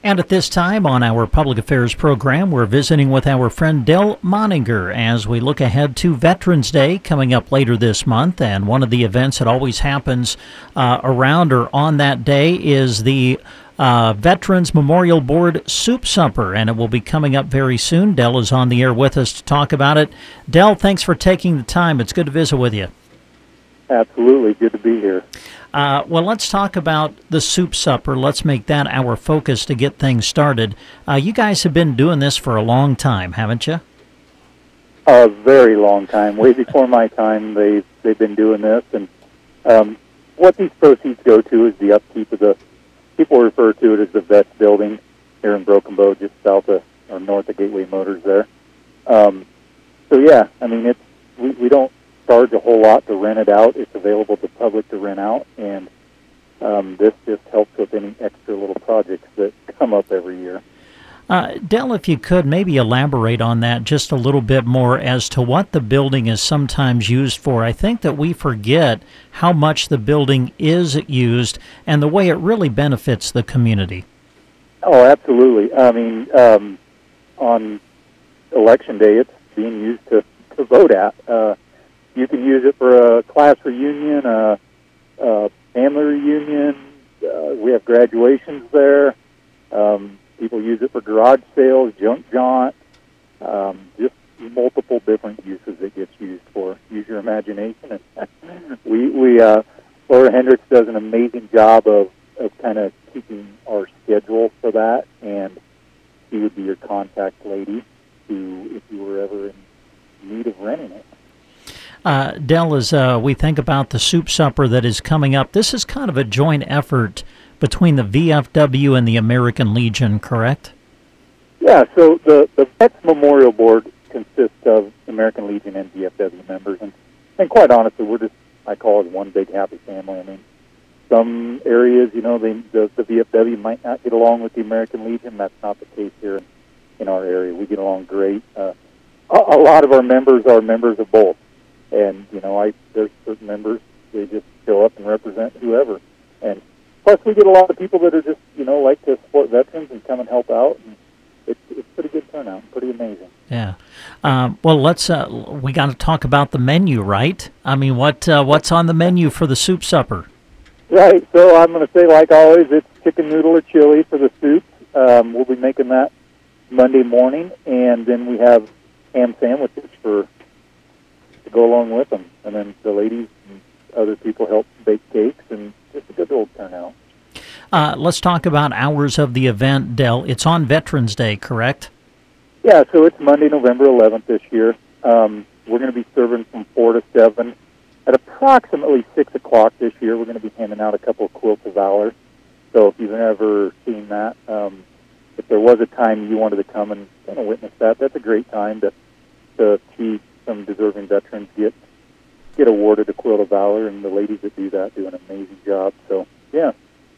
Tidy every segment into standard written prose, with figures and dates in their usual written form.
And at this time on our Public Affairs program, we're visiting with our friend Del Moninger as we look ahead to Veterans Day coming up later this month. And one of the events that always happens around or on that day is the Veterans Memorial Board Soup Supper, and it will be coming up very soon. Del is on the air with us to talk about it. Del, thanks for taking the time. It's good to visit with you. Absolutely. Good to be here. Well, let's talk about the Soup Supper. Let's make that our focus to get things started. You guys have been doing this for a long time, haven't you? A very long time. Way before my time, they've been doing this. And what these proceeds go to is the upkeep of the, people refer to it as the Vets Building here in Broken Bow, just south of, or north of Gateway Motors there. So, yeah, I mean, we don't charge a whole lot to rent it out. It's available to the public to rent out, and this just helps with any extra little projects that come up every year. Del, if you could, maybe elaborate on that just a little bit more as to what the building is sometimes used for. I think that we forget how much the building is used and the way it really benefits the community. Oh, absolutely. I mean, on Election Day, it's being used to vote at. You can use it for a class reunion, a family reunion. We have graduations there. People use it for garage sales, junk jaunt, just multiple different uses it gets used for. Use your imagination. And Laura Hendricks does an amazing job of kind of keeping our schedule for that, and she would be your contact lady if you were ever in need of renting it. Del, as we think about the Soup Supper that is coming up, this is kind of a joint effort between the VFW and the American Legion, correct? Yeah, so the Vets Memorial Board consists of American Legion and VFW members, and quite honestly, we're just, I call it one big happy family. I mean, some areas, you know, the VFW might not get along with the American Legion. That's not the case here in our area. We get along great. A lot of our members are members of both. And, you know, there's certain members, they just show up and represent whoever. And plus we get a lot of people that are just, you know, like to support veterans and come and help out. And it's pretty good turnout, pretty amazing. Yeah. Well, we got to talk about the menu, right? I mean, what's on the menu for the Soup Supper? Right. So I'm going to say, like always, it's chicken noodle or chili for the soup. We'll be making that Monday morning. And then we have ham sandwiches to go along with them. And then the ladies and other people help bake cakes, and just a good old turnout. Let's talk about hours of the event, Del. It's on Veterans Day, correct? Yeah, so it's Monday, November 11th this year. We're going to be serving from 4 to 7. At approximately 6 o'clock this year, we're going to be handing out a couple of Quilts of Valor. So if you've ever seen that, if there was a time you wanted to come and kind of witness that, that's a great time to see some deserving veterans get awarded a Quilt of Valor, and the ladies that do that do an amazing job. So, yeah.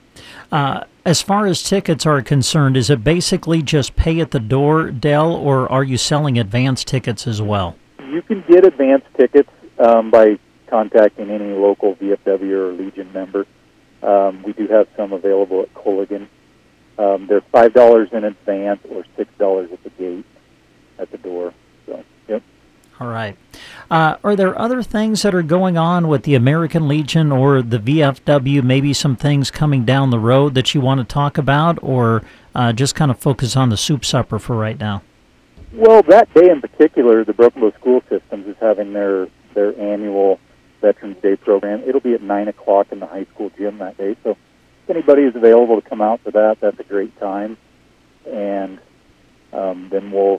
As far as tickets are concerned, is it basically just pay at the door, Del, or are you selling advance tickets as well? You can get advance tickets by contacting any local VFW or Legion member. We do have some available at Culligan. They're $5 in advance or $6 at the gate at the door. So, yep. All right. Are there other things that are going on with the American Legion or the VFW, maybe some things coming down the road that you want to talk about, or just kind of focus on the Soup Supper for right now? Well, that day in particular, the Broken Bow School Systems is having their annual Veterans Day program. It'll be at 9 o'clock in the high school gym that day. So if anybody is available to come out for that, that's a great time. And then we'll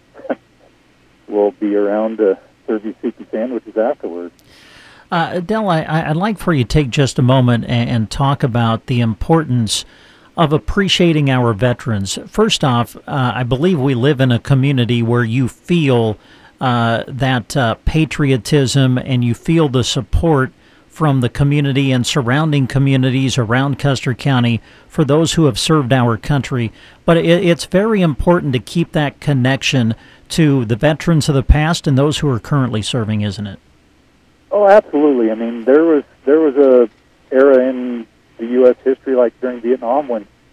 be around to serve you soup sandwiches afterwards. Del, I'd like for you to take just a moment and talk about the importance of appreciating our veterans. First off, I believe we live in a community where you feel that patriotism and you feel the support from the community and surrounding communities around Custer County for those who have served our country. But it's very important to keep that connection to the veterans of the past and those who are currently serving, isn't it? Oh, absolutely. I mean, there was a era in the U.S. history, like during Vietnam, when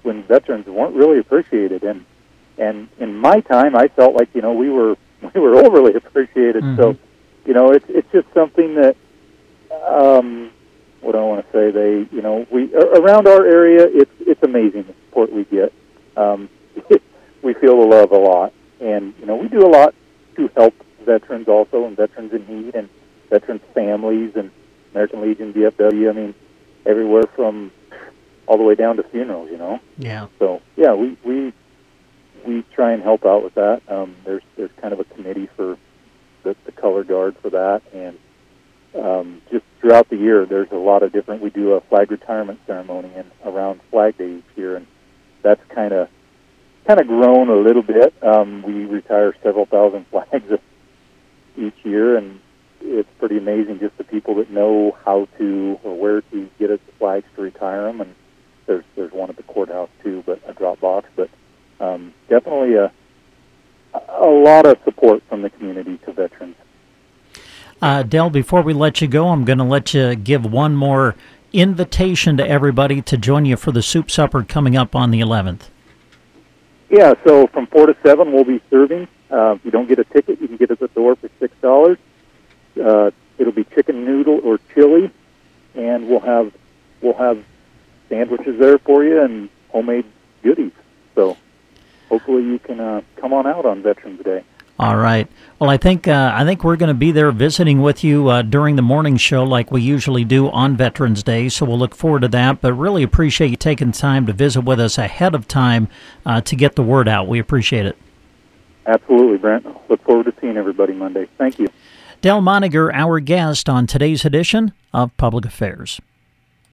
when veterans weren't really appreciated. And in my time, I felt like, we were overly appreciated. Mm-hmm. So, it's just something that, what do I want to say? We around our area, it's amazing the support we get. We feel the love a lot, and we do a lot to help veterans also, and veterans in need, and veterans' families, and American Legion, VFW. I mean, everywhere from all the way down to funerals. Yeah. So yeah, we try and help out with that. There's kind of a committee for the color guard for that, and just throughout the year, there's a lot of different. We do a flag retirement ceremony around Flag Day each year, and that's kind of grown a little bit. We retire several thousand flags each year, and it's pretty amazing just the people that know how to or where to get us the flags to retire them. And there's one at the courthouse too, but a drop box. But definitely a lot of support from the community to veterans. Del, before we let you go, I'm going to let you give one more invitation to everybody to join you for the soup supper coming up on the 11th. Yeah, so from 4 to 7, we'll be serving. If you don't get a ticket, you can get it at the door for $6. It'll be chicken noodle or chili, and we'll have sandwiches there for you and homemade goodies. So hopefully you can come on out on Veterans Day. All right. Well, I think we're going to be there visiting with you during the morning show like we usually do on Veterans Day, so we'll look forward to that. But really appreciate you taking time to visit with us ahead of time to get the word out. We appreciate it. Absolutely, Brent. Look forward to seeing everybody Monday. Thank you. Del Moniger, our guest on today's edition of Public Affairs.